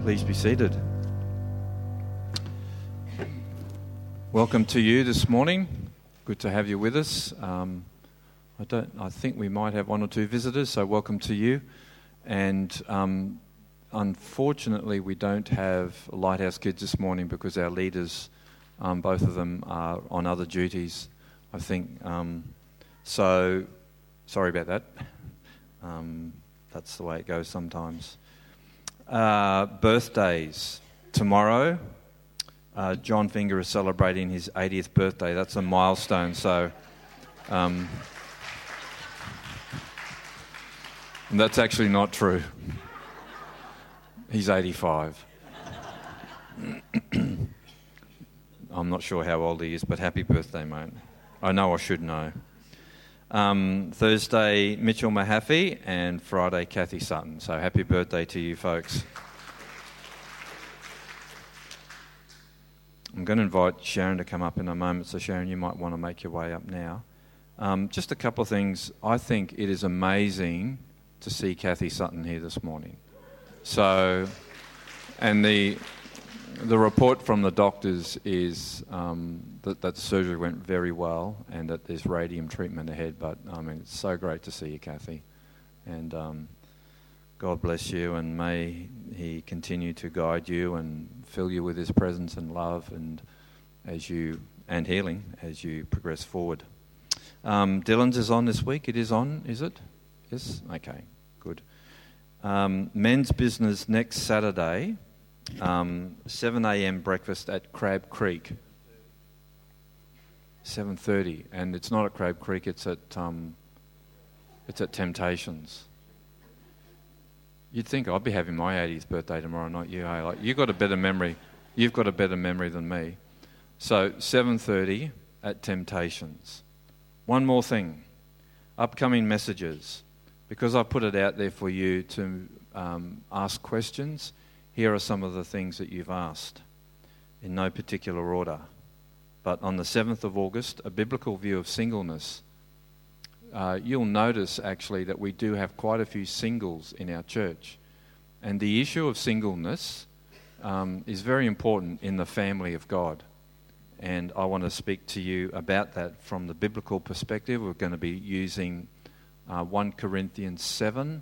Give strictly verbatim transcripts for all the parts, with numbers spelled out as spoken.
Please be seated. Welcome to you this morning. Good to have you with us. Um, I don't. I think we might have one or two visitors, so welcome to you. And um, unfortunately, we don't have Lighthouse Kids this morning because our leaders, um, both of them, are on other duties. I think. Um, so, sorry about that. Um, that's the way it goes sometimes. Uh, birthdays. Tomorrow, uh, John Finger is celebrating his eightieth birthday. That's a milestone. So, um, and that's actually not true. He's eighty-five. I'm not sure how old he is, but happy birthday, mate. I know I should know. Um, Thursday, Mitchell Mahaffey, and Friday, Kathy Sutton. So happy birthday to you folks. I'm going to invite Sharon to come up in a moment. So Sharon, you might want to make your way up now. Um, just a couple of things. I think it is amazing to see Kathy Sutton here this morning. So, and the the report from the doctors is um, that, that the surgery went very well and that there's radium treatment ahead. But I mean, it's so great to see you, Kathy, and um, God bless you, and may He continue to guide you and fill you with His presence and love, and as you and healing as you progress forward. Um, Dylan's is on this week. It is on, is it? Yes. Okay. Good. Um, men's business next Saturday. Um, seven a.m. breakfast at Crab Creek. seven thirty, and it's not at Crab Creek. It's at um, it's at Temptations. You'd think I'd be having my eightieth birthday tomorrow, not you. Hey, like you got a better memory. You've got a better memory than me. So seven thirty at Temptations. One more thing, upcoming messages, because I put it out there for you to um, ask questions. Here are some of the things that you've asked, in no particular order. But on the seventh of August, a biblical view of singleness. Uh, you'll notice, actually, that we do have quite a few singles in our church. And the issue of singleness um, is very important in the family of God. And I want to speak to you about that from the biblical perspective. We're going to be using uh, First Corinthians seven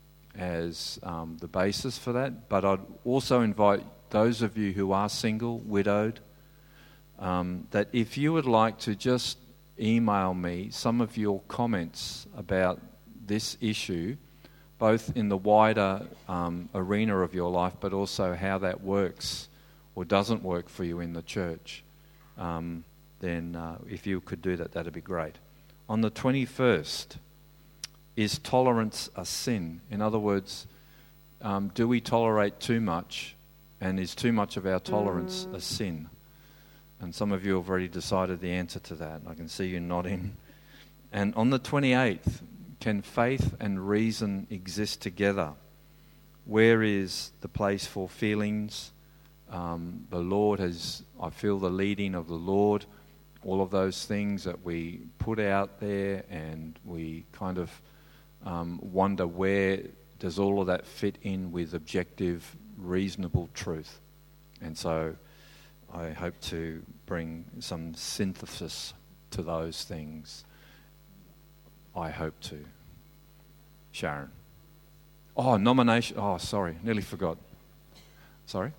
as um, the basis for that, but I'd also invite those of you who are single, widowed, um, that if you would like to just email me some of your comments about this issue, both in the wider um, arena of your life, but also how that works or doesn't work for you in the church, um, then uh, if you could do that, that'd be great. On the twenty-first, is tolerance a sin? In other words, um, do we tolerate too much, and is too much of our tolerance a sin? And some of you have already decided the answer to that. I can see you nodding. And on the twenty-eighth, can faith and reason exist together? Where is the place for feelings? Um, the Lord has, I feel the leading of the Lord, all of those things that we put out there, and we kind of Um, wonder where does all of that fit in with objective, reasonable truth. And so I hope to bring some synthesis to those things. I hope to. Sharon. Oh, nomination. Oh, sorry. Nearly forgot. Sorry?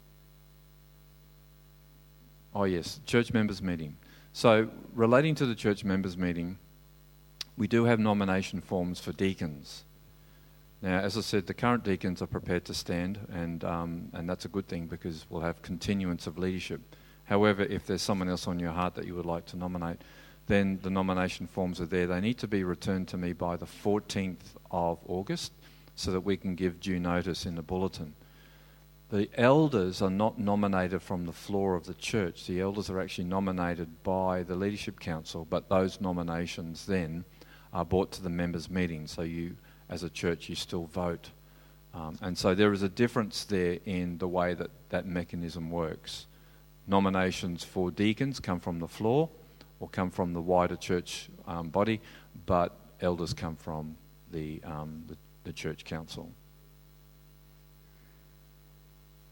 Oh, yes. Church members meeting. So relating to the church members meeting, we do have nomination forms for deacons. Now, as I said, the current deacons are prepared to stand, and um, and that's a good thing because we'll have continuance of leadership. However, if there's someone else on your heart that you would like to nominate, then the nomination forms are there. They need to be returned to me by the fourteenth of August so that we can give due notice in the bulletin. The elders are not nominated from the floor of the church. The elders are actually nominated by the Leadership Council, but those nominations then are brought to the members' meeting. So you, as a church, you still vote. Um, and so there is a difference there in the way that that mechanism works. Nominations for deacons come from the floor or come from the wider church um, body, but elders come from the, um, the, the church council.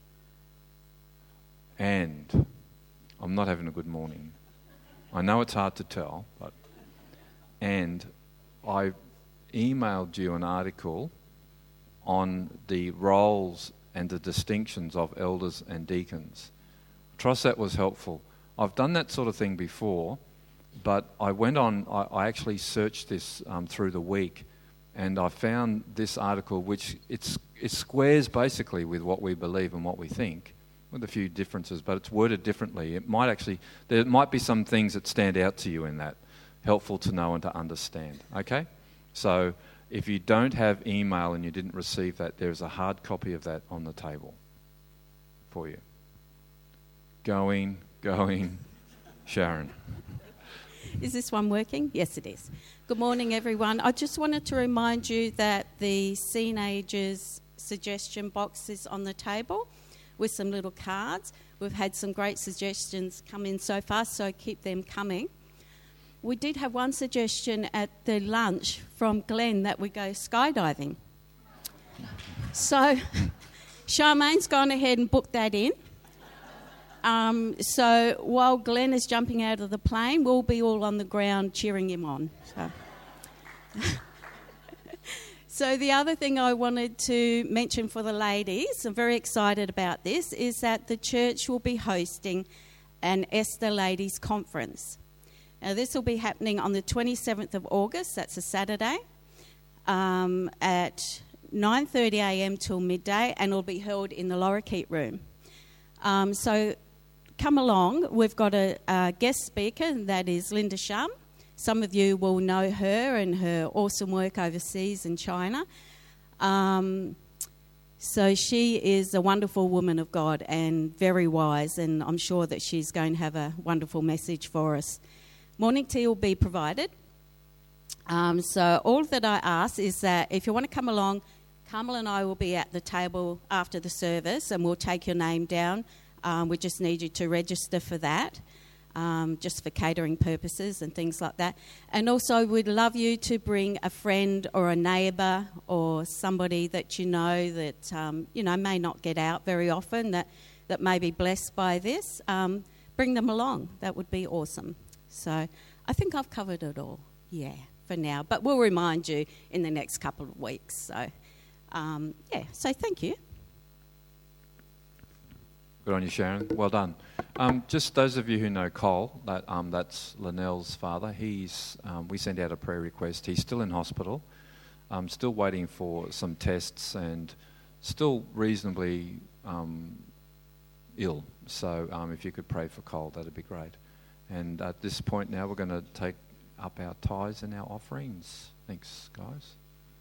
and I'm not having a good morning. I know it's hard to tell, but and I emailed you an article on the roles and the distinctions of elders and deacons. Trust that was helpful. I've done that sort of thing before, but I went on, I, I actually searched this um, through the week, and I found this article which it's, it squares basically with what we believe and what we think, with a few differences, but it's worded differently. It might actually, there might be some things that stand out to you in that, helpful to know and to understand, okay? So if you don't have email and you didn't receive that, there's a hard copy of that on the table for you. Going, going, Sharon. Is this one working? Yes, it is. Good morning, everyone. I just wanted to remind you that the Seenagers suggestion box is on the table with some little cards. We've had some great suggestions come in so far, so keep them coming. We did have one suggestion at the lunch from Glenn that we go skydiving. So Charmaine's gone ahead and booked that in. Um, so while Glenn is jumping out of the plane, we'll be all on the ground cheering him on. So. So the other thing I wanted to mention for the ladies, I'm very excited about this, is that the church will be hosting an Esther Ladies Conference. Now this will be happening on the twenty-seventh of August, that's a Saturday, um, at nine thirty a.m. till midday, and it'll be held in the Lorikeet room. Um, so come along. We've got a, a guest speaker, and that is Linda Shum. Some of you will know her and her awesome work overseas in China. Um, so she is a wonderful woman of God and very wise, and I'm sure that she's going to have a wonderful message for us. Morning tea will be provided. Um, so all that I ask is that if you want to come along, Carmel and I will be at the table after the service, and we'll take your name down. Um, we just need you to register for that, um, just for catering purposes and things like that. And also we'd love you to bring a friend or a neighbour or somebody that you know that, um, you know, may not get out very often, that, that may be blessed by this. Um, bring them along. That would be awesome. So I think I've covered it all, yeah, for now. But we'll remind you in the next couple of weeks. So, um, yeah, so thank you. Good on you, Sharon. Well done. Um, just those of you who know Cole, that um, that's Linnell's father. He's um, we sent out a prayer request. He's still in hospital, um, still waiting for some tests, and still reasonably um, ill. So um, if you could pray for Cole, that'd be great. And at this point now, we're going to take up our tithes and our offerings. Thanks, guys.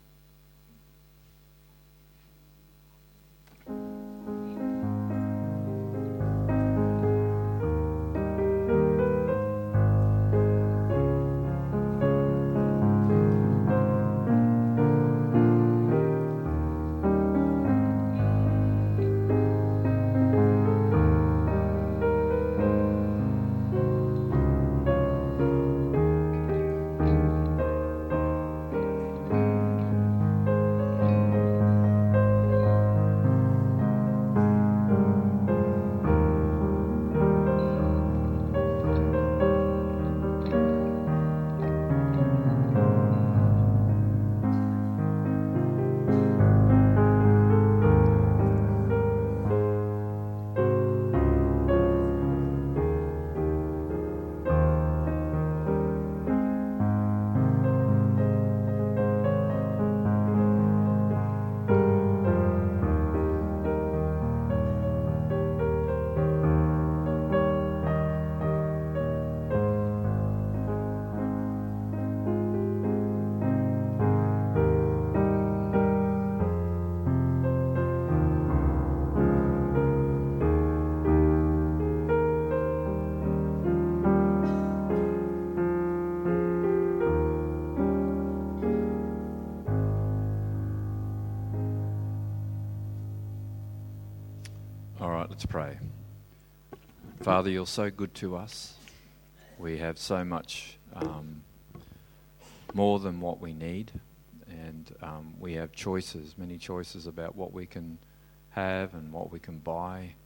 Let's pray. Father, you're so good to us. We have so much um, more than what we need, and um, we have choices, many choices about what we can have and what we can buy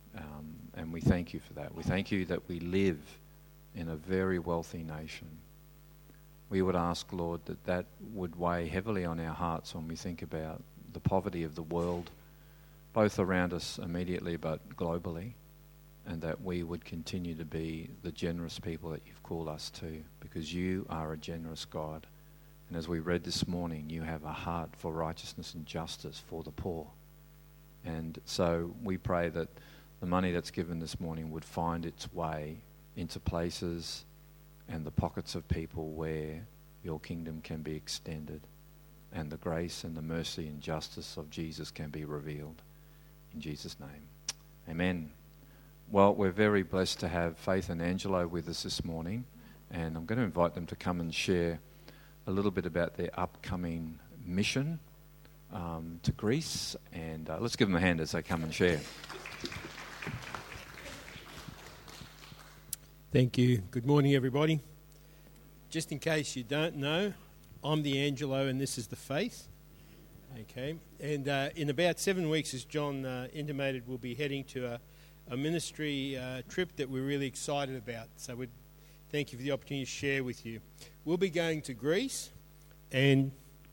Um, and we thank you for that. We thank you that we live in a very wealthy nation. We would ask, Lord, that that would weigh heavily on our hearts when we think about the poverty of the world, both around us immediately but globally, and that we would continue to be the generous people that you've called us to, because you are a generous God. And as we read this morning, you have a heart for righteousness and justice for the poor. And so we pray that the money that's given this morning would find its way into places and the pockets of people where your kingdom can be extended and the grace and the mercy and justice of Jesus can be revealed. In Jesus' name, amen. Well, we're very blessed to have Faith and Angelo with us this morning, and I'm going to invite them to come and share a little bit about their upcoming mission um, to Greece, and uh, let's give them a hand as they come and share. Thank you. Good morning, everybody. Just in case you don't know, I'm the Angelo and this is the Faith. Okay, and uh, in about seven weeks, as John uh, intimated, we'll be heading to a, a ministry uh, trip that we're really excited about. So we thank you for the opportunity to share with you. We'll be going to Greece and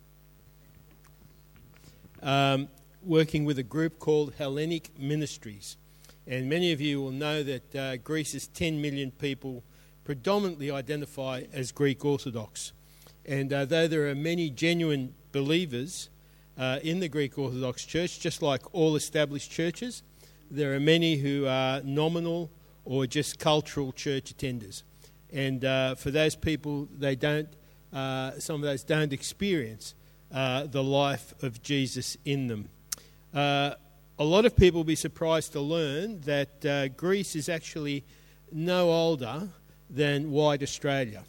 um, working with a group called Hellenic Ministries. And many of you will know that uh, Greece's ten million people predominantly identify as Greek Orthodox. And uh, though there are many genuine believers uh, in the Greek Orthodox Church, just like all established churches, there are many who are nominal or just cultural church attenders. And uh, for those people, they don't. Uh, some of those don't experience uh, the life of Jesus in them. Uh, A lot of people will be surprised to learn that uh, Greece is actually no older than white Australia.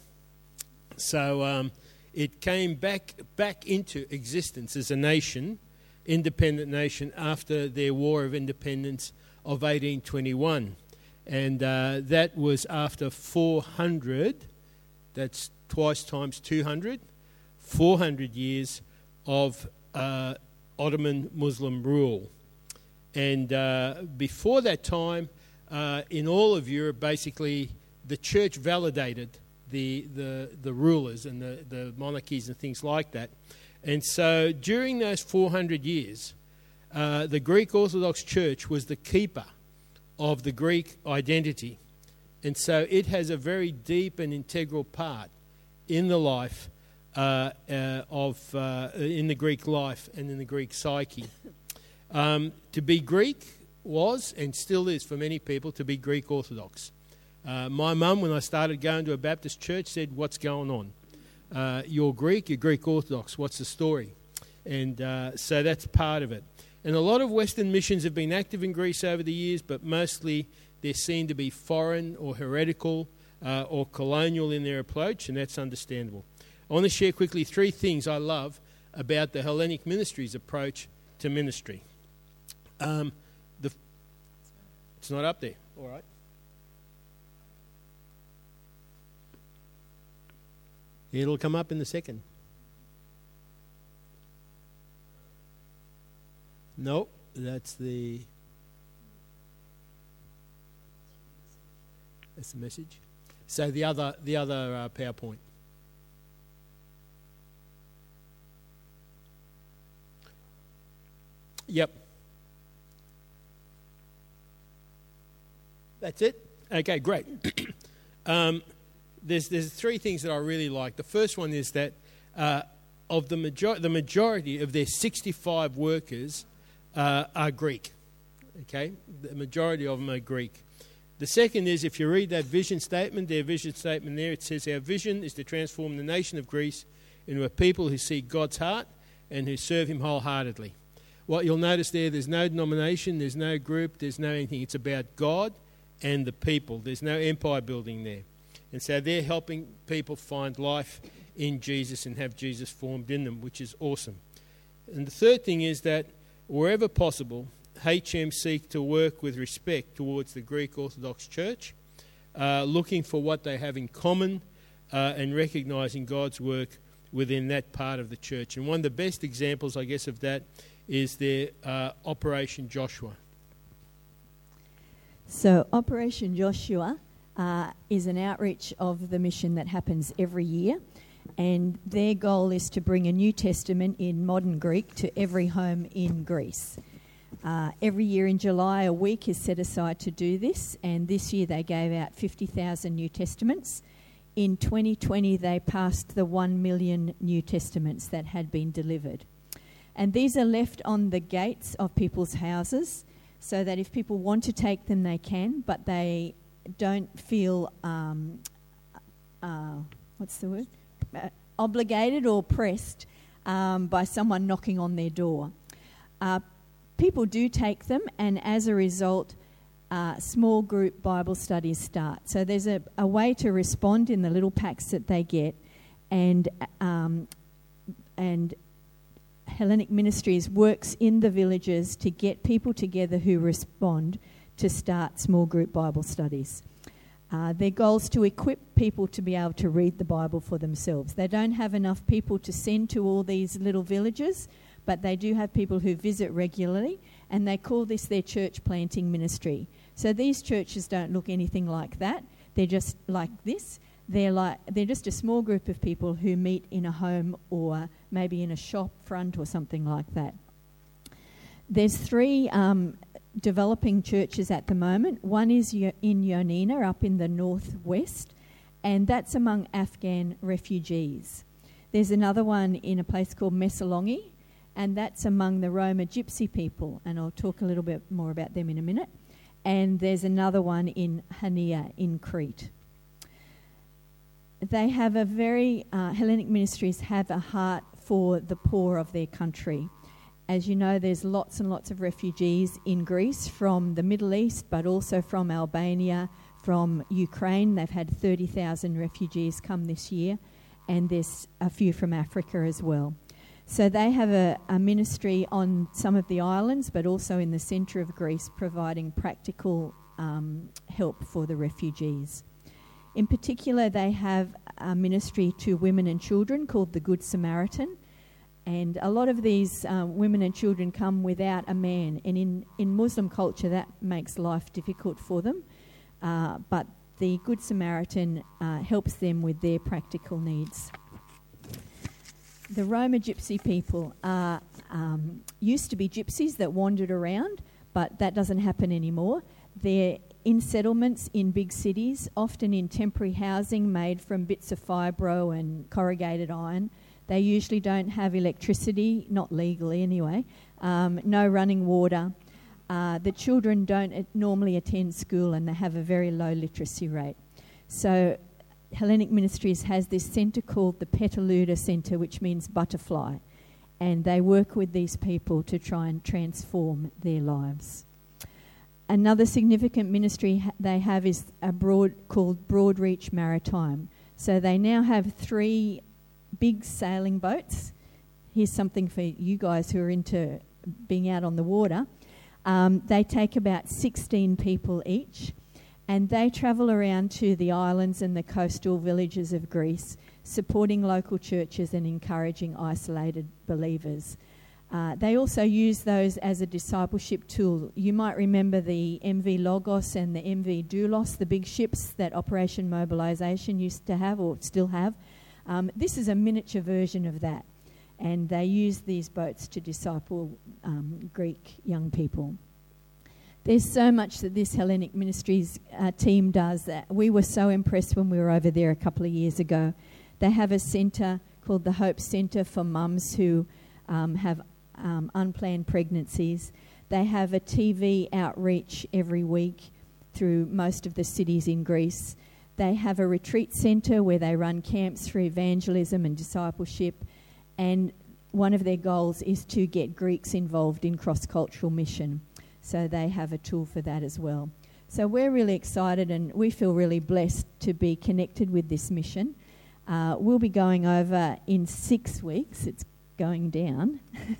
So um, it came back back into existence as a nation, independent nation, after their War of Independence of eighteen twenty-one. And uh, that was after four hundred, that's twice times two hundred, four hundred years of uh, Ottoman Muslim rule. And uh, before that time, uh, in all of Europe, basically, the church validated the the, the rulers and the, the monarchies and things like that. And so during those four hundred years, uh, the Greek Orthodox Church was the keeper of the Greek identity. And so it has a very deep and integral part in the life uh, uh, of, uh, in the Greek life and in the Greek psyche. Um, to be Greek was, and still is for many people, to be Greek Orthodox. Uh, my mum, when I started going to a Baptist church, said, "What's going on? Uh, you're Greek, you're Greek Orthodox, what's the story?" And uh, so that's part of it. And a lot of Western missions have been active in Greece over the years, but mostly they're seen to be foreign or heretical uh, or colonial in their approach, and that's understandable. I want to share quickly three things I love about the Hellenic Ministries approach to ministry. Um, the, it's not up there. All right. It'll come up in a second. No, that's the that's the message. So the other the other uh, PowerPoint. Yep. That's it? Okay, great. um, there's there's three things that I really like. The first one is that uh, of the major- the majority of their sixty-five workers uh, are Greek. Okay, the majority of them are Greek. The second is, if you read that vision statement, their vision statement there, it says, "Our vision is to transform the nation of Greece into a people who seek God's heart and who serve Him wholeheartedly." What you'll notice there, there's no denomination, there's no group, there's no anything. It's about God and the people. There's no empire building there. And so they're helping people find life in Jesus and have Jesus formed in them, which is awesome. And the third thing is that wherever possible, H M seek to work with respect towards the Greek Orthodox Church, uh, looking for what they have in common uh, and recognising God's work within that part of the church. And one of the best examples, I guess, of that is their uh, Operation Joshua. So Operation Joshua uh, is an outreach of the mission that happens every year, and their goal is to bring a New Testament in modern Greek to every home in Greece. Uh, every year in July, a week is set aside to do this, and this year they gave out fifty thousand New Testaments. In twenty twenty, they passed the one million New Testaments that had been delivered. And these are left on the gates of people's houses, so that if people want to take them, they can, but they don't feel, um, uh, what's the word, uh, obligated or pressed um, by someone knocking on their door. Uh, people do take them, and as a result, uh, small group Bible studies start. So there's a, a way to respond in the little packs that they get, and um, and Hellenic Ministries works in the villages to get people together who respond to start small group Bible studies. Uh, their goal is to equip people to be able to read the Bible for themselves. They don't have enough people to send to all these little villages, but they do have people who visit regularly, and they call this their church planting ministry. So these churches don't look anything like that. They're just like this. They're like they're just a small group of people who meet in a home or maybe in a shop front or something like that. There's three um, developing churches at the moment. One is in Ioannina up in the northwest, and that's among Afghan refugees. There's another one in a place called Messalongi, and that's among the Roma Gypsy people, and I'll talk a little bit more about them in a minute. And there's another one in Hania in Crete. They have a very, uh, Hellenic Ministries have a heart for the poor of their country. As you know, there's lots and lots of refugees in Greece from the Middle East, but also from Albania, from Ukraine. They've had thirty thousand refugees come this year, and there's a few from Africa as well. So they have a, a ministry on some of the islands, but also in the centre of Greece, providing practical um, help for the refugees. In particular, they have a ministry to women and children called the Good Samaritan. And a lot of these uh, women and children come without a man. And in, in Muslim culture, that makes life difficult for them. Uh, but the Good Samaritan uh, helps them with their practical needs. The Roma Gypsy people are, um, used to be gypsies that wandered around, but that doesn't happen anymore. They're in settlements in big cities, often in temporary housing made from bits of fibro and corrugated iron. They usually don't have electricity, not legally anyway, um, no running water. Uh, the children don't uh, normally attend school, and they have a very low literacy rate. So Hellenic Ministries has this centre called the Petaluda Centre, which means butterfly, and they work with these people to try and transform their lives. Another significant ministry ha- they have is a broad called Broadreach Maritime. So they now have three big sailing boats. Here's something for you guys who are into being out on the water. Um, they take about sixteen people each, and they travel around to the islands and the coastal villages of Greece, supporting local churches and encouraging isolated believers. Uh, they also use those as a discipleship tool. You might remember the M V Logos and the M V Doulos, the big ships that Operation Mobilisation used to have or still have. Um, this is a miniature version of that, and they use these boats to disciple um, Greek young people. There's so much that this Hellenic Ministries uh, team does that we were so impressed when we were over there a couple of years ago. They have a centre called the Hope Centre for mums who um, have um, unplanned pregnancies. They have a T V outreach every week through most of the cities in Greece. They have a retreat centre where they run camps for evangelism and discipleship, and one of their goals is to get Greeks involved in cross-cultural mission. So they have a tool for that as well. So we're really excited, and we feel really blessed to be connected with this mission. Uh, we'll be going over in six weeks. It's going down.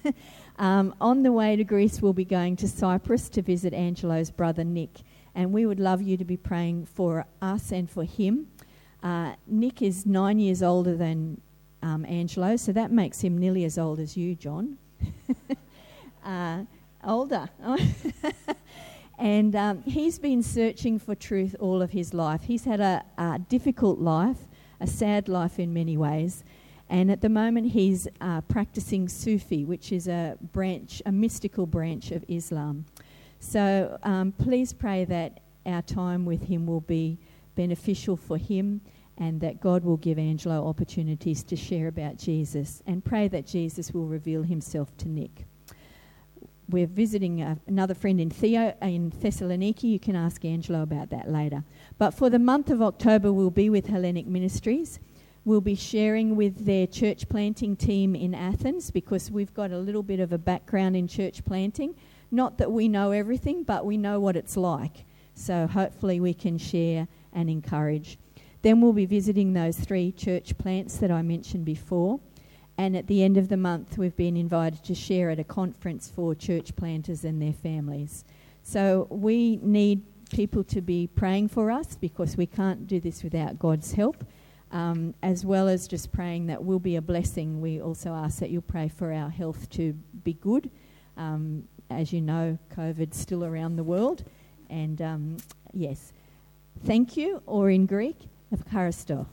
um, on the way to Greece, we'll be going to Cyprus to visit Angelo's brother Nick. And we would love you to be praying for us and for him. Uh, Nick is nine years older than um, Angelo, so that makes him nearly as old as you, John. uh, older. And um, he's been searching for truth all of his life. He's had a, a difficult life, a sad life in many ways. And at the moment he's uh, practicing Sufi, which is a branch, a mystical branch of Islam. So um, please pray that our time with him will be beneficial for him, and that God will give Angelo opportunities to share about Jesus, and pray that Jesus will reveal himself to Nick. We're visiting uh, another friend in Theo in Thessaloniki. You can ask Angelo about that later. But for the month of October, we'll be with Hellenic Ministries. We'll be sharing with their church planting team in Athens, because we've got a little bit of a background in church planting. Not that we know everything, but we know what it's like. So hopefully we can share and encourage. Then we'll be visiting those three church plants that I mentioned before. And at the end of the month, we've been invited to share at a conference for church planters and their families. So we need people to be praying for us, because we can't do this without God's help, um, as well as just praying that we'll be a blessing. We also ask that you'll pray for our health to be good. Um, as you know, COVID's still around the world. And um, yes, thank you, or in Greek, Evcharisto.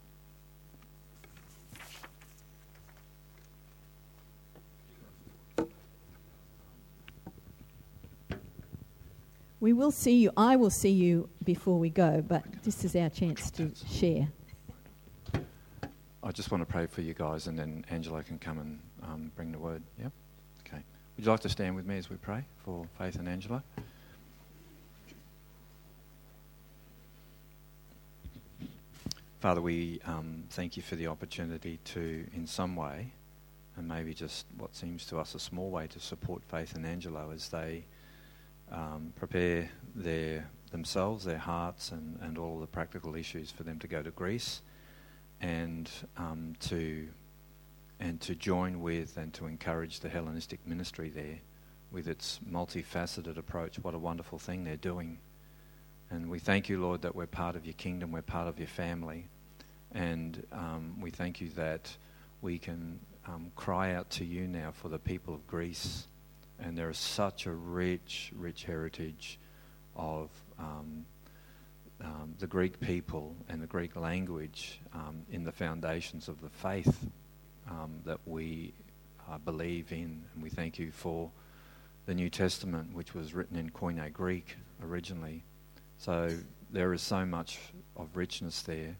We will see you, I will see you before we go, but this is our chance to share. I just want to pray for you guys, and then Angelo can come and um, bring the word. Yep. Okay. Would you like to stand with me as we pray for Faith and Angelo? Father, we um, thank you for the opportunity to, in some way, and maybe just what seems to us a small way, to support Faith and Angelo as they um, prepare their themselves, their hearts, and, and all the practical issues for them to go to Greece, and um, to and to join with and to encourage the Hellenistic ministry there with its multifaceted approach. What a wonderful thing they're doing. And we thank you, Lord, that we're part of your kingdom, we're part of your family. And um, we thank you that we can um, cry out to you now for the people of Greece. And there is such a rich, rich heritage of um, um, the Greek people and the Greek language um, in the foundations of the faith um, that we uh, believe in. And we thank you for the New Testament, which was written in Koine Greek originally. So there is so much of richness there.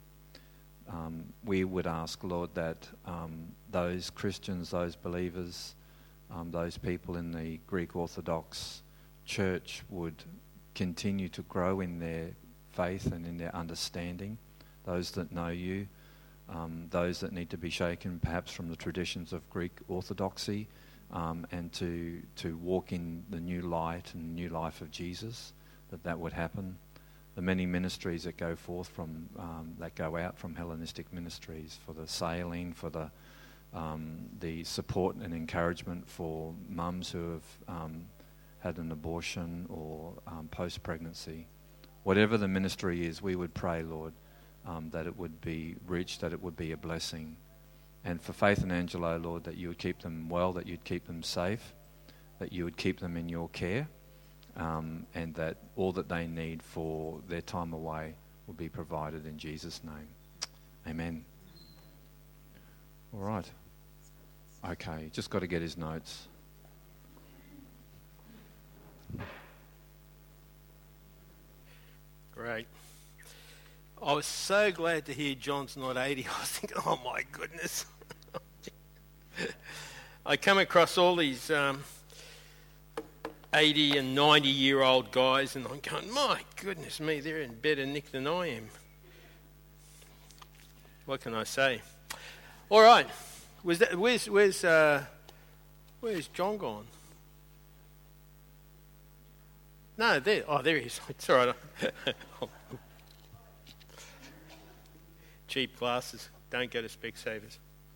Um, we would ask, Lord, that um, those Christians, those believers, um, those people in the Greek Orthodox Church would continue to grow in their faith and in their understanding. Those that know you, um, those that need to be shaken perhaps from the traditions of Greek Orthodoxy, um, and to to walk in the new light and new life of Jesus, that that would happen. The many ministries that go forth from, um, that go out from Hellenistic ministries, for the sailing, for the um, the support and encouragement for mums who have um, had an abortion or um, post-pregnancy. Whatever the ministry is, we would pray, Lord, um, that it would be rich, that it would be a blessing. And for Faith and Angelo, Lord, that you would keep them well, that you'd keep them safe, that you would keep them in your care. Um, and that all that they need for their time away will be provided in Jesus' name. Amen. All right. Okay, just got to get his notes. Great. I was so glad to hear John's not eighty. I was thinking, oh my goodness. I come across all these Um, eighty and ninety year old guys, and I'm going, my goodness me, they're in better nick than I am. What can I say? All right, was that, where's where's uh, where's John gone? No, there. Oh, there he is. It's all right. Cheap glasses. Don't go to Specsavers.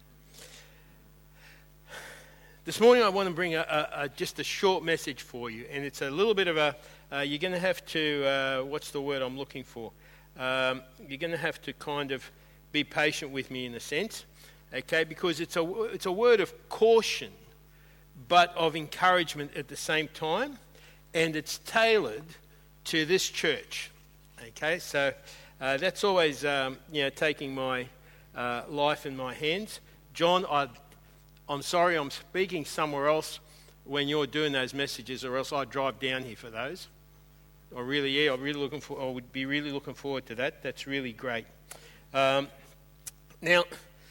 This morning I want to bring a, a, a, just a short message for you, and it's a little bit of a, uh, you're going to have to, uh, what's the word I'm looking for? Um, you're going to have to kind of be patient with me in a sense, okay, because it's a, it's a word of caution, but of encouragement at the same time, and it's tailored to this church. Okay, so uh, that's always um, you know taking my uh, life in my hands. John, I, I'm sorry, I'm speaking somewhere else when you're doing those messages, or else I'd drive down here for those. I really, yeah, I'm really looking for. I would be really looking forward to that. That's really great. Um, now,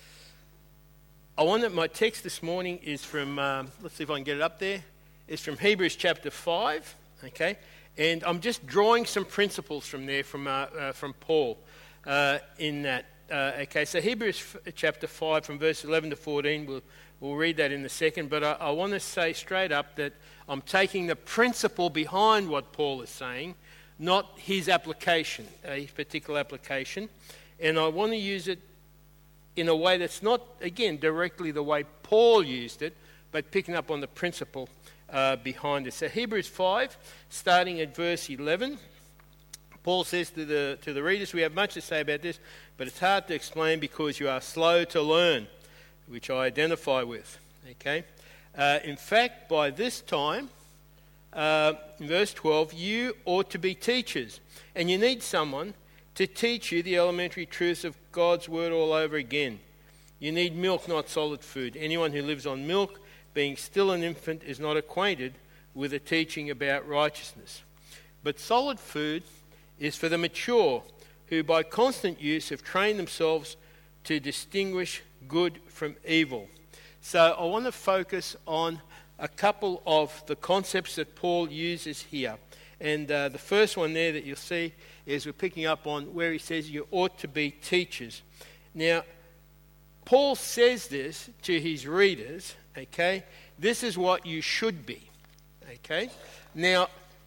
I want that my text this morning is from. Um, let's see if I can get it up there. It's from Hebrews chapter five. Okay, and I'm just drawing some principles from there from uh, uh, from Paul uh, in that. Uh, okay, so Hebrews f- chapter five from verse eleven to fourteen. We'll we'll read that in a second. But I, I want to say straight up that I'm taking the principle behind what Paul is saying, not his application, uh, his particular application, and I want to use it in a way that's not, again, directly the way Paul used it, but picking up on the principle uh, behind it. So Hebrews five, starting at verse eleven, Paul says to the to the readers, we have much to say about this, but it's hard to explain because you are slow to learn, which I identify with. Okay. Uh, in fact, by this time, uh, in verse twelve, you ought to be teachers, and you need someone to teach you the elementary truths of God's word all over again. You need milk, not solid food. Anyone who lives on milk, being still an infant, is not acquainted with the teaching about righteousness. But solid food is for the mature, who by constant use have trained themselves to distinguish good from evil. So I want to focus on a couple of the concepts that Paul uses here. And uh, the first one there that you'll see is we're picking up on where he says you ought to be teachers. Now, Paul says this to his readers, okay? This is what you should be, okay? Now,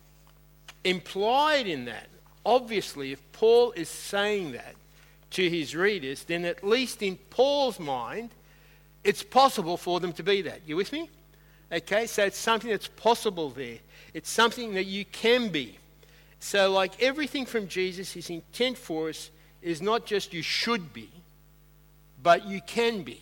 implied in that, obviously, if Paul is saying that to his readers, then at least in Paul's mind, it's possible for them to be that. You with me? Okay, so it's something that's possible there. It's something that you can be. So like everything from Jesus, his intent for us is not just you should be, but you can be.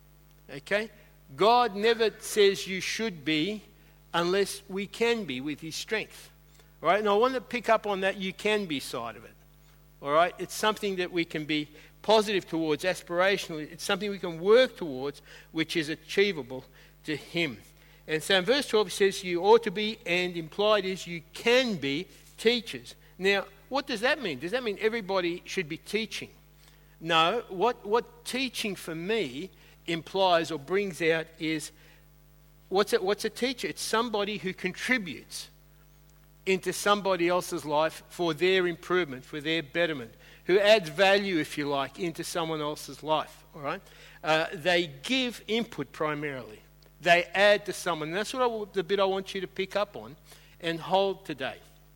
Okay? God never says you should be unless we can be with his strength. All right? And I want to pick up on that you can be side of it. All right? It's something that we can be positive towards, aspirational. It's something we can work towards, which is achievable to him. And so in verse twelve it says you ought to be, and implied is you can be teachers. Now, what does that mean? Does that mean everybody should be teaching? No. What, what teaching for me implies or brings out is, what's a, what's a teacher? It's somebody who contributes into somebody else's life for their improvement, for their betterment, who adds value, if you like, into someone else's life, all right? Uh, they give input primarily. They add to someone. And that's what I, the bit I want you to pick up on and hold today.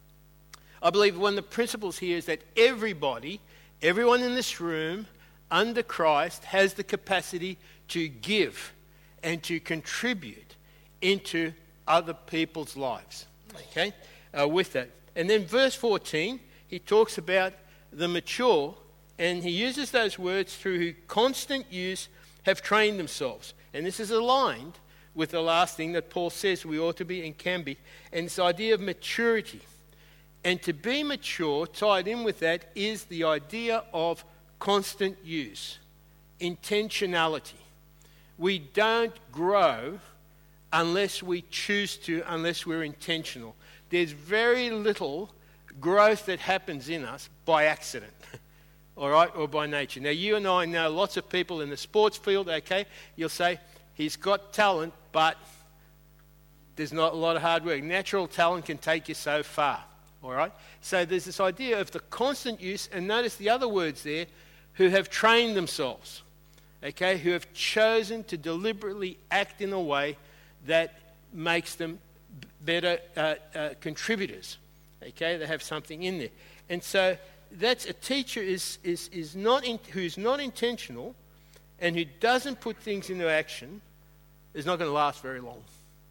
I believe one of the principles here is that everybody, everyone in this room under Christ has the capacity to give and to contribute into other people's lives, okay, uh, with that. And then verse fourteen, he talks about the mature, and he uses those words through who constant use have trained themselves. And this is aligned with the last thing that Paul says we ought to be and can be, and this idea of maturity. And to be mature, tied in with that, is the idea of constant use, intentionality. We don't grow unless we choose to, unless we're intentional. There's very little growth that happens in us by accident, all right, or by nature. Now, you and I know lots of people in the sports field, okay? You'll say, he's got talent, but there's not a lot of hard work. Natural talent can take you so far, all right? So there's this idea of the constant use, and notice the other words there, who have trained themselves, okay, who have chosen to deliberately act in a way that makes them better uh, uh, contributors. Okay, they have something in there. And so that's a teacher is, is, is not in, who's not intentional and who doesn't put things into action is not going to last very long.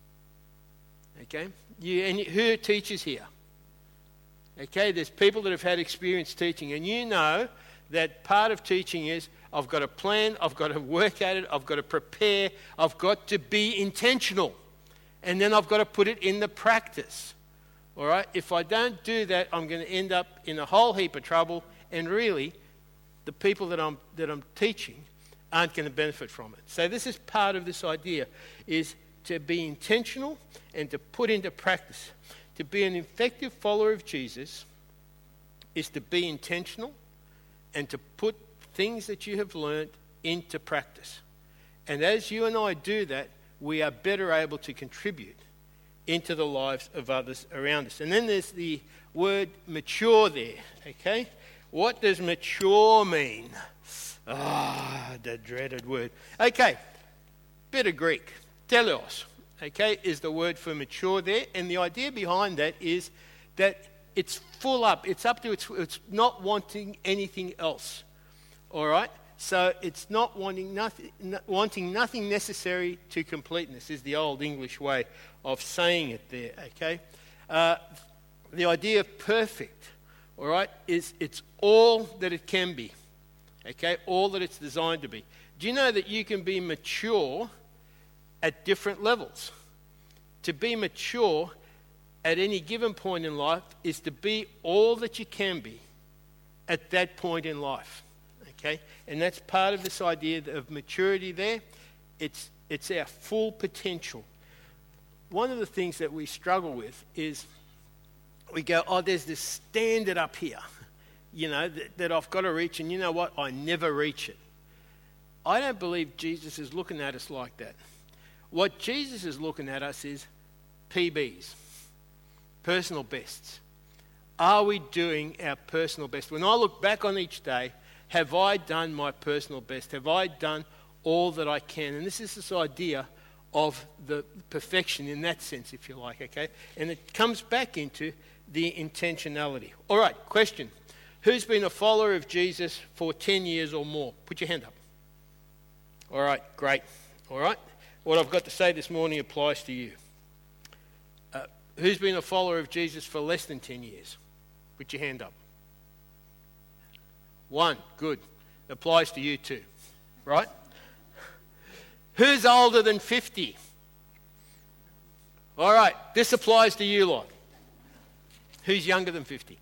Okay? You, and who are teachers here? Okay, there's people that have had experience teaching, and you know that part of teaching is I've got to plan, I've got to work at it, I've got to prepare, I've got to be intentional, and then I've got to put it in the practice. All right? If I don't do that, I'm going to end up in a whole heap of trouble, and really, the people that I'm that I'm teaching aren't going to benefit from it. So this is part of this idea, is to be intentional and to put into practice. To be an effective follower of Jesus is to be intentional and to put things that you have learned into practice. And as you and I do that, we are better able to contribute into the lives of others around us. And then there's the word mature there, okay? What does mature mean? Ah, the dreaded word. Okay, bit of Greek. Telos, okay, is the word for mature there. And the idea behind that is that it's full up. It's up to its, it's not wanting anything else, all right? So it's not wanting nothing, wanting nothing necessary to completeness is the old English way of saying it there, okay? Uh, the idea of perfect, all right, is it's all that it can be, okay? All that it's designed to be. Do you know that you can be mature at different levels? To be mature at any given point in life is to be all that you can be at that point in life. Okay? And that's part of this idea of maturity there. It's, it's our full potential. One of the things that we struggle with is we go, oh, there's this standard up here, you know, that, that I've got to reach, and you know what? I never reach it. I don't believe Jesus is looking at us like that. What Jesus is looking at us is P Bs, personal bests. Are we doing our personal best? When I look back on each day, have I done my personal best? Have I done all that I can? And this is this idea of the perfection in that sense, if you like, okay? And it comes back into the intentionality. All right, question. Who's been a follower of Jesus for ten years or more? Put your hand up. All right, great. All right. What I've got to say this morning applies to you. Uh, who's been a follower of Jesus for less than ten years? Put your hand up. One, good. Applies to you too, right? Who's older than fifty? All right, this applies to you lot. Who's younger than fifty?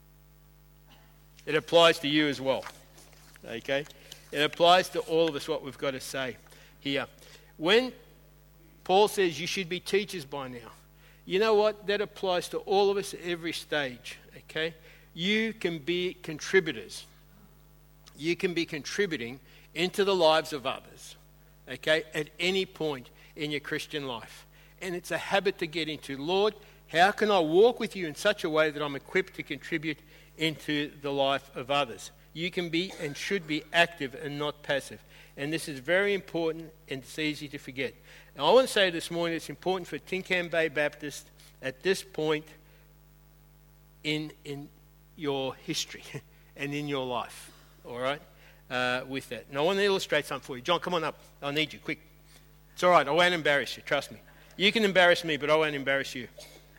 It applies to you as well, okay? It applies to all of us, what we've got to say here. When Paul says you should be teachers by now, you know what? That applies to all of us at every stage, okay? You can be contributors. You can be contributing into the lives of others, okay, at any point in your Christian life. And it's a habit to get into. Lord, how can I walk with you in such a way that I'm equipped to contribute into the life of others? You can be and should be active and not passive. And this is very important, and it's easy to forget. Now, I want to say this morning it's important for Tinkham Bay Baptist at this point in, in your history and in your life. All right, uh, with that. And I want to illustrate something for you. John, come on up. I need you, quick. It's all right. I won't embarrass you. Trust me. You can embarrass me, but I won't embarrass you.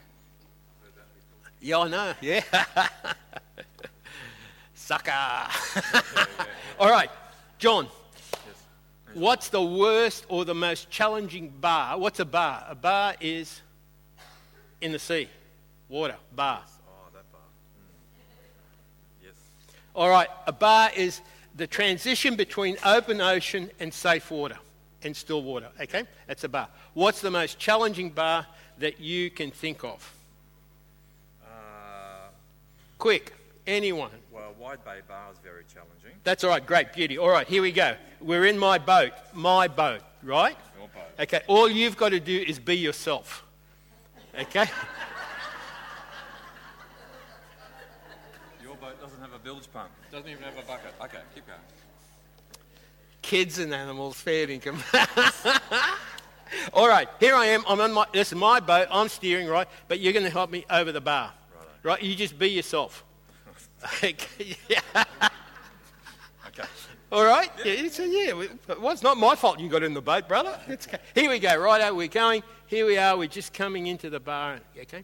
Yeah, I know. Yeah. Sucker. All right, John. What's the worst or the most challenging bar? What's a bar? A bar is in the sea. Water. Bar. All right, a bar is the transition between open ocean and safe water and still water, okay? That's a bar. What's the most challenging bar that you can think of? Uh, Quick, anyone. well, Wide Bay Bar is very challenging. That's all right, great, beauty. All right, here we go. We're in my boat, my boat, right? Your boat. Okay, all you've got to do is be yourself, okay? Boat doesn't have a bilge pump. Doesn't even have a bucket. Okay, keep going. Kids and animals, fair income. All right, here I am. I'm on my. This is my boat. I'm steering, right? But you're going to help me over the bar, Righto. right? You just be yourself. Okay. Yeah. Okay. All right. Yeah. It's, yeah. Well, it's not my fault you got in the boat, brother. It's, here we go. Righto. We're going. Here we are. We're just coming into the bar. Okay.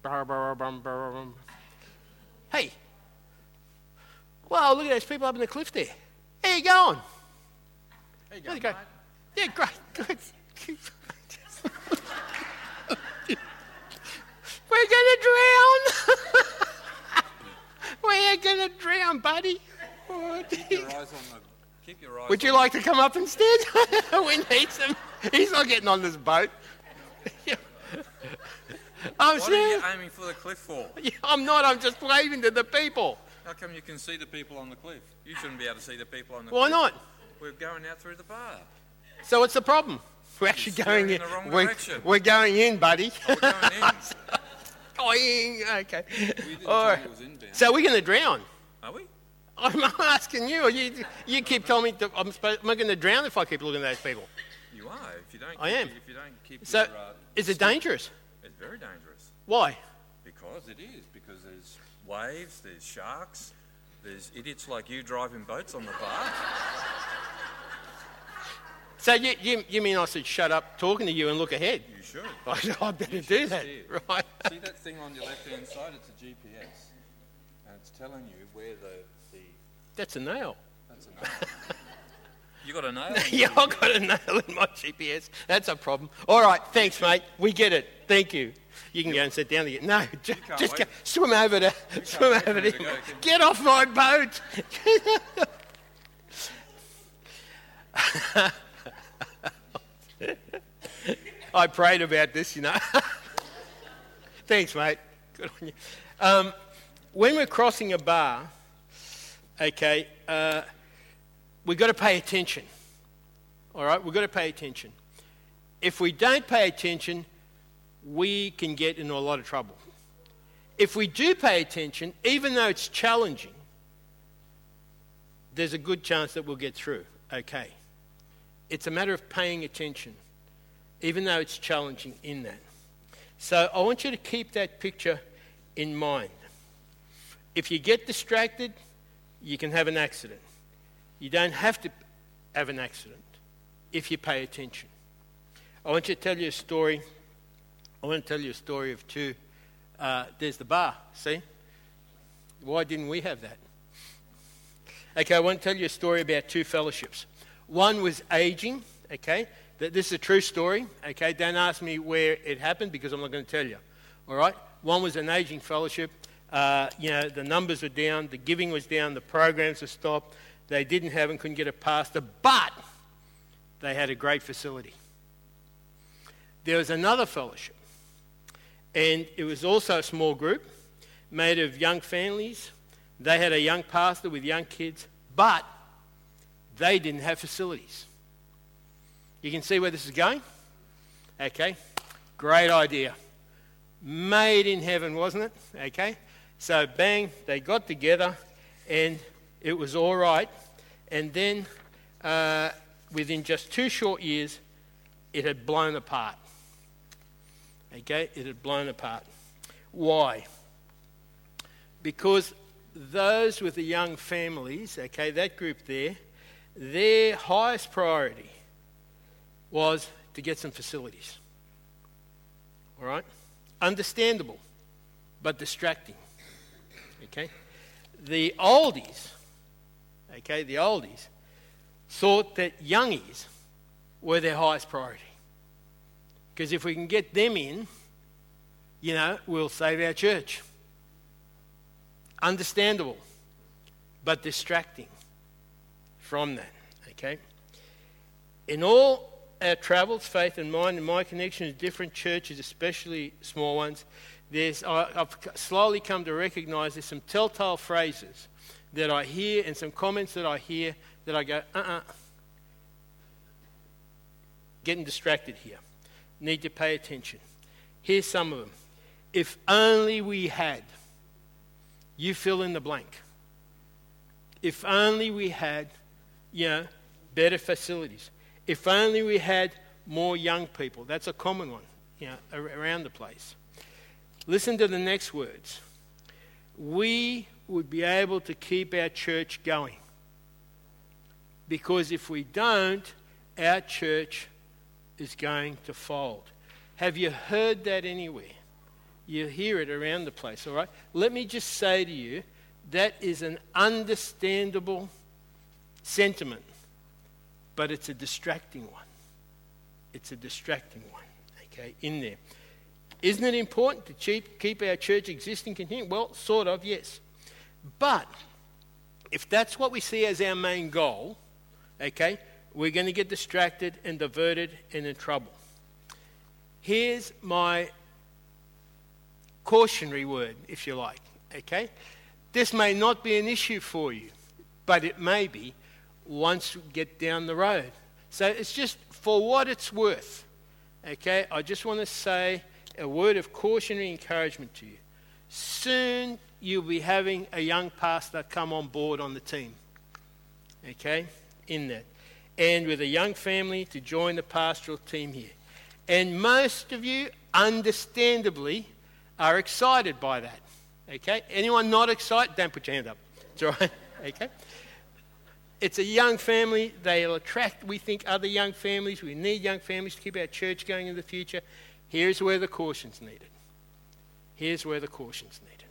Hey. Wow, look at those people up in the cliff there. How you going? There you There you go. go. Yeah, great, good. Where We're going to drown. We're going to drown, buddy. Oh, Keep your eyes on the... Keep your eyes would you on like to come up instead? We need some. He's not getting on this boat. I'm What are you serious. aiming for the cliff for? I'm not. I'm just waving to the people. How come you can see the people on the cliff? You shouldn't be able to see the people on the Why cliff. not? We're going out through the bar. So what's the problem? We're actually You're going steering in. in the wrong we're, direction. we're going in, buddy. Oh, we're going in. Going. Okay. We didn't All tell right. you it was inbound. So we're going to drown. Are we? I'm asking you. You, you keep telling me to, I'm, supposed, am I going to drown if I keep looking at those people? You are. If you don't. I keep, am. If you don't keep So your, uh, is it dangerous? It's very dangerous. Why? Because it is. Because there's waves, there's sharks, there's idiots like you driving boats on the bar. So you, you, you mean I should shut up talking to you and look ahead? You should. I, I better You do should that, steer. right? See that thing on your left-hand side? It's a G P S. And it's telling you where the... the That's a nail. that's a nail. You got a nail? Yeah, I've got a nail in my G P S. That's a problem. All right, thanks, mate. We get it. Thank you. You can go and sit down again. No, just, can't just go, wait. swim over to swim wait for over me to to him. go, can- Get off my boat. I prayed about this, you know. Thanks, mate. Good on you. Um, when we're crossing a bar, okay, uh, we've got to pay attention. All right, we've got to pay attention. If we don't pay attention, we can get into a lot of trouble. If we do pay attention, even though it's challenging, there's a good chance that we'll get through. Okay. It's a matter of paying attention, even though it's challenging in that. So I want you to keep that picture in mind. If you get distracted, you can have an accident. You don't have to have an accident if you pay attention. I want you to tell you a story. I want to tell you a story of two. Uh, there's the bar, see? Why didn't we have that? Okay, I want to tell you a story about two fellowships. One was aging, okay? This is a true story, okay? Don't ask me where it happened because I'm not going to tell you, all right? One was an aging fellowship. Uh, you know, the numbers were down, the giving was down, the programs were stopped. They didn't have and couldn't get a pastor, but they had a great facility. There was another fellowship, and it was also a small group made of young families. They had a young pastor with young kids, but they didn't have facilities. You can see where this is going? Okay, great idea. Made in heaven, wasn't it? Okay, so bang, they got together and it was all right. And then uh, within just two short years, it had blown apart. Okay, it had blown apart. Why? Because those with the young families, okay, that group there, their highest priority was to get some facilities. All right? Understandable, but distracting. Okay? The oldies, okay, the oldies thought that youngies were their highest priority. Because if we can get them in, you know, we'll save our church. Understandable, but distracting from that, okay? In all our travels, faith and mine, and my connection to different churches, especially small ones, there's, I, I've slowly come to recognise there's some telltale phrases that I hear and some comments that I hear that I go, uh-uh, getting distracted here. Need to pay attention. Here's some of them. If only we had, you fill in the blank. If only we had, you know, better facilities. If only we had more young people. That's a common one, you know, around the place. Listen to the next words. We would be able to keep our church going. Because if we don't, our church is going to fold. Have you heard that anywhere? You hear it around the place, all right? Let me just say to you, that is an understandable sentiment, but it's a distracting one. It's a distracting one, okay, in there. Isn't it important to keep, keep our church existing, continuing? Well, sort of, yes. But if that's what we see as our main goal, okay, we're going to get distracted and diverted and in trouble. Here's my cautionary word, if you like, okay? This may not be an issue for you, but it may be once we get down the road. So it's just for what it's worth, okay? I just want to say a word of cautionary encouragement to you. Soon you'll be having a young pastor come on board on the team, okay, in that. And with a young family to join the pastoral team here. And most of you, understandably, are excited by that, okay? Anyone not excited? Don't put your hand up. It's all right, okay? It's a young family. They'll attract, we think, other young families. We need young families to keep our church going in the future. Here's where the caution's needed. Here's where the caution's needed.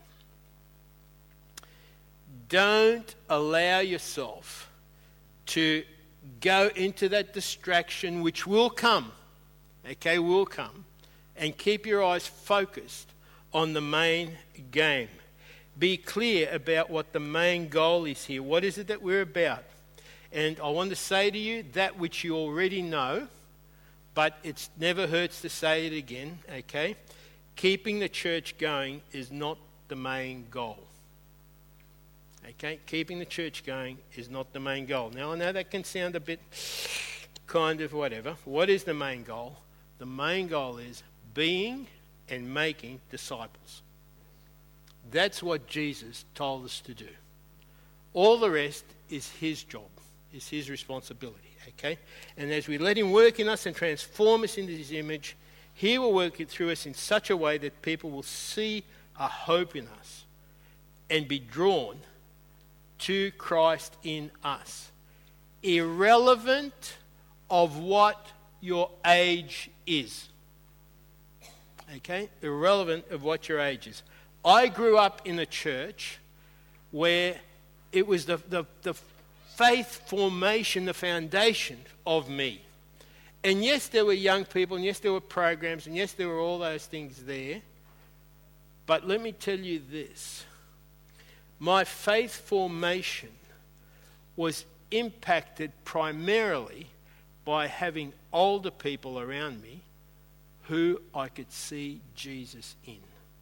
Don't allow yourself to go into that distraction, which will come, okay, will come, and keep your eyes focused on the main game. Be clear about what the main goal is here. What is it that we're about? And I want to say to you that which you already know, but it never hurts to say it again, okay? Keeping the church going is not the main goal. Okay, keeping the church going is not the main goal. Now, I know that can sound a bit kind of whatever. What is the main goal? The main goal is being and making disciples. That's what Jesus told us to do. All the rest is his job, is his responsibility, okay? And as we let him work in us and transform us into his image, he will work it through us in such a way that people will see a hope in us and be drawn to Christ in us, irrelevant of what your age is. Okay? Irrelevant of what your age is. I grew up in a church where it was the, the, the faith formation, the foundation of me. And yes, there were young people, and yes, there were programs, and yes, there were all those things there. But let me tell you this. My faith formation was impacted primarily by having older people around me who I could see Jesus in.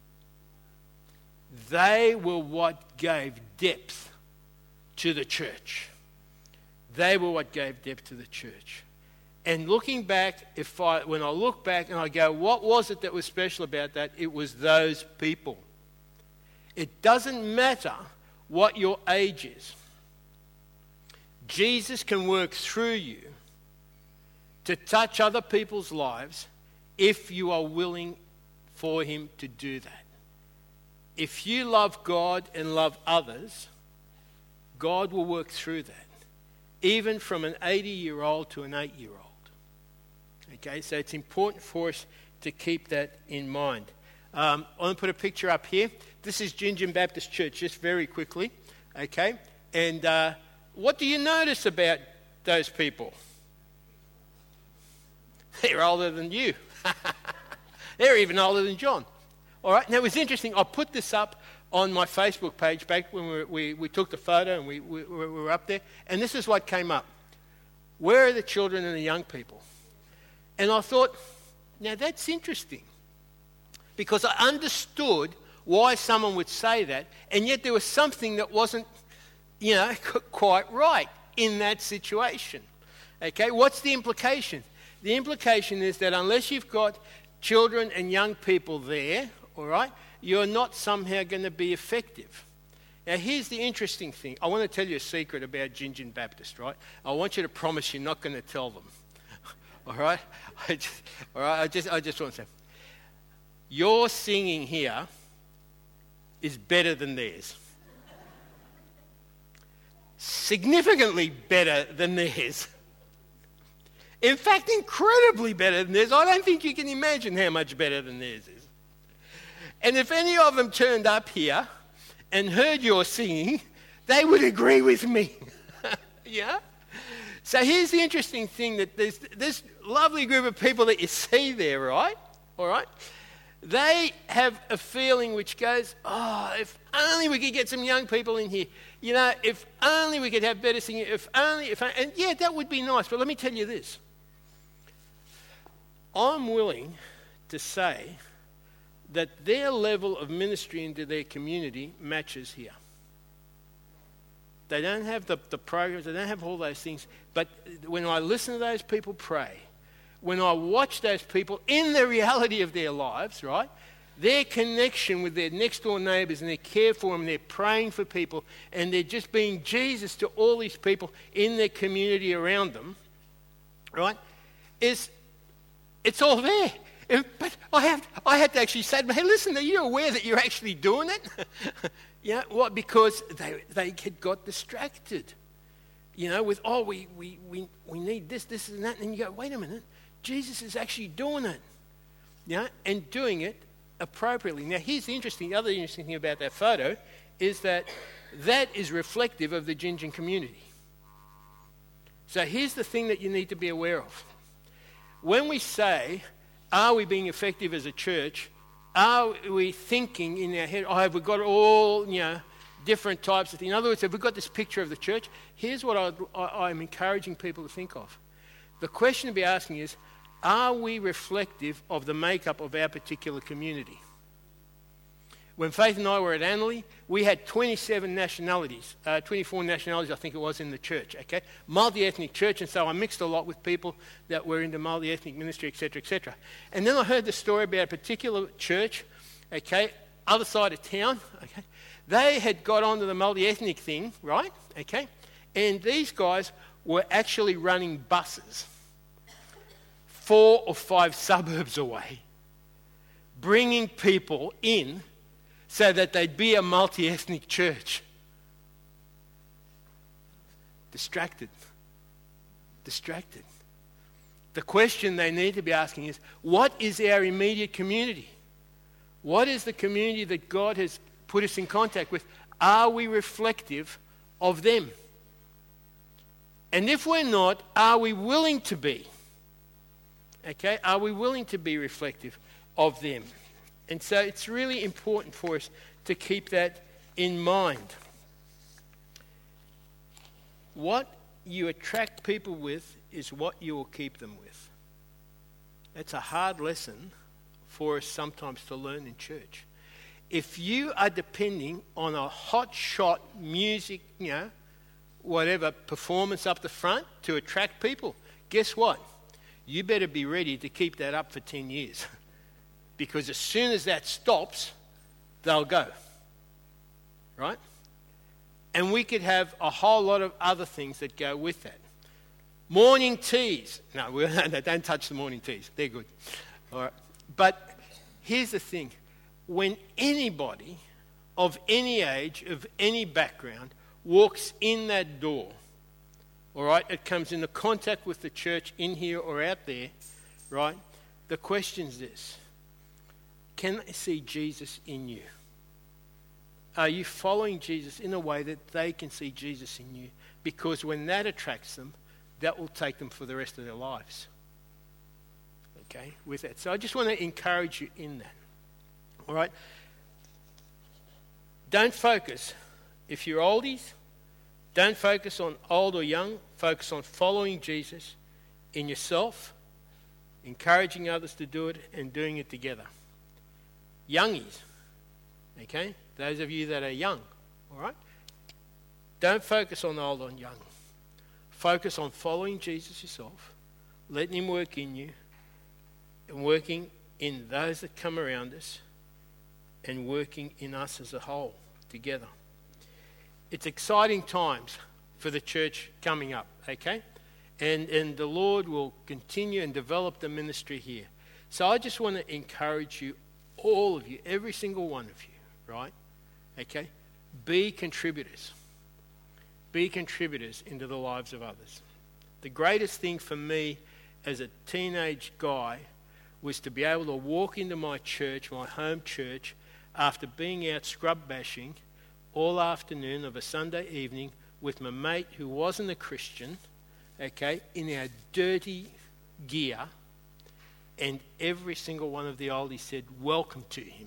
They were what gave depth to the church. They were what gave depth to the church. And looking back, if I, when I look back and I go, what was it that was special about that? It was those people. It doesn't matter what your age is. Jesus can work through you to touch other people's lives if you are willing for him to do that. If you love God and love others, God will work through that, even from an eighty-year-old to an eight-year-old. Okay, so it's important for us to keep that in mind. Um, I want to put a picture up here. This is Gingin Baptist Church, just very quickly. Okay, and uh, what do you notice about those people? They're older than you. They're even older than John. All right, now it was interesting. I put this up on my Facebook page back when we, were, we, we took the photo and we, we, we were up there, and this is what came up. Where are the children and the young people? And I thought, now that's interesting, because I understood why someone would say that, and yet there was something that wasn't, you know, quite right in that situation. Okay, what's the implication? The implication is that unless you've got children and young people there, all right, you're not somehow going to be effective. Now, here's the interesting thing. I want to tell you a secret about Gingin Baptist, right? I want you to promise you're not going to tell them. All right? I just, all right, I just, I just want to say, your singing here is better than theirs. Significantly better than theirs. In fact, incredibly better than theirs. I don't think you can imagine how much better than theirs is. And if any of them turned up here and heard your singing, they would agree with me. Yeah? So here's the interesting thing, that there's this lovely group of people that you see there, right? All right? They have a feeling which goes, oh, if only we could get some young people in here. You know, if only we could have better singing. If only, if only, and yeah, that would be nice. But let me tell you this. I'm willing to say that their level of ministry into their community matches here. They don't have the, the programs, they don't have all those things. But when I listen to those people pray, when I watch those people in the reality of their lives, right, their connection with their next door neighbours and their care for them, they're praying for people and they're just being Jesus to all these people in their community around them, right, is, it's all there. But I have, I had to actually say to them, hey, listen, are you aware that you're actually doing it? Yeah, what? Because they they had got distracted, you know, with, oh, we, we, we, we need this, this and that. And you go, wait a minute, Jesus is actually doing it, yeah, and doing it appropriately. Now, here's the interesting, the other interesting thing about that photo is that that is reflective of the Gingin community. So here's the thing that you need to be aware of. When we say, are we being effective as a church? Are we thinking in our head, oh, have we got all, you know, different types of things? In other words, have we got this picture of the church? Here's what I'd, I, I'm encouraging people to think of. The question to be asking is, are we reflective of the makeup of our particular community? When Faith and I were at Annerley, we had twenty-seven nationalities, uh, twenty-four nationalities I think it was in the church, okay? Multi-ethnic church, and so I mixed a lot with people that were into multi-ethnic ministry, et cetera, et cetera. And then I heard the story about a particular church, okay, other side of town, okay? They had got onto the multi-ethnic thing, right, okay? And these guys were actually running buses four or five suburbs away, bringing people in so that they'd be a multi-ethnic church. Distracted. Distracted. The question they need to be asking is, what is our immediate community? What is the community that God has put us in contact with? Are we reflective of them? And if we're not, are we willing to be? Okay, are we willing to be reflective of them? And so it's really important for us to keep that in mind. What you attract people with is what you will keep them with. That's a hard lesson for us sometimes to learn in church. If you are depending on a hot shot music, you know, whatever, performance up the front to attract people, guess what? You better be ready to keep that up for ten years. Because as soon as that stops, they'll go. Right? And we could have a whole lot of other things that go with that. Morning teas. No, we don't touch the morning teas. They're good. All right. But here's the thing. When anybody of any age, of any background, walks in that door, all right, it comes into contact with the church in here or out there, right? The question's this. Can they see Jesus in you? Are you following Jesus in a way that they can see Jesus in you? Because when that attracts them, that will take them for the rest of their lives. Okay, with that. So I just want to encourage you in that. All right? Don't focus. If you're oldies, don't focus on old or young. Focus on following Jesus in yourself, encouraging others to do it, and doing it together. Youngies, okay? Those of you that are young, all right? Don't focus on old or young. Focus on following Jesus yourself, letting him work in you, and working in those that come around us, and working in us as a whole together. It's exciting times for the church coming up, okay? And, and the Lord will continue and develop the ministry here. So I just want to encourage you, all of you, every single one of you, right? Okay? Be contributors. Be contributors into the lives of others. The greatest thing for me as a teenage guy was to be able to walk into my church, my home church, after being out scrub bashing all afternoon of a Sunday evening with my mate who wasn't a Christian, okay, in our dirty gear, And every single one of the oldies said, welcome to him.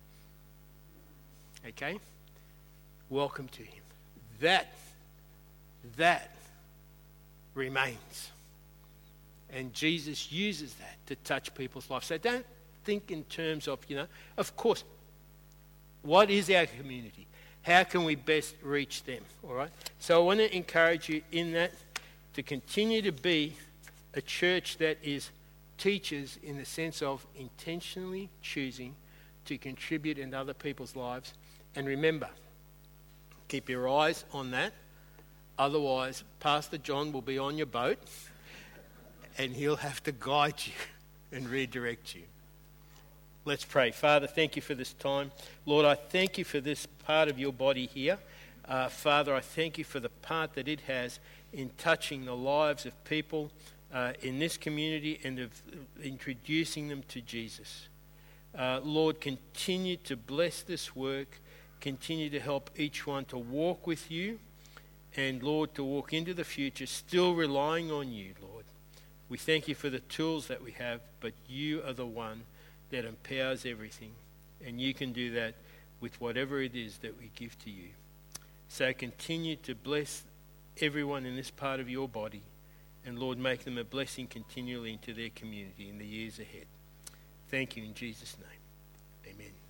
Okay? Welcome to him. That, that remains. And Jesus uses that to touch people's lives. So don't think in terms of, you know, of course, what is our community? How can we best reach them? All right? So I want to encourage you in that to continue to be a church that is teachers in the sense of intentionally choosing to contribute in other people's lives. And remember, keep your eyes on that. Otherwise, Pastor John will be on your boat and he'll have to guide you and redirect you. Let's pray. Father, thank you for this time. Lord, I thank you for this part of your body here. Uh, Father, I thank you for the part that it has in touching the lives of people uh, in this community and of introducing them to Jesus. Uh, Lord, continue to bless this work. Continue to help each one to walk with you. And Lord, to walk into the future still relying on you, Lord. We thank you for the tools that we have, but you are the one that empowers everything. And you can do that with whatever it is that we give to you. So continue to bless everyone in this part of your body. And Lord, make them a blessing continually into their community in the years ahead. Thank you in Jesus' name. Amen.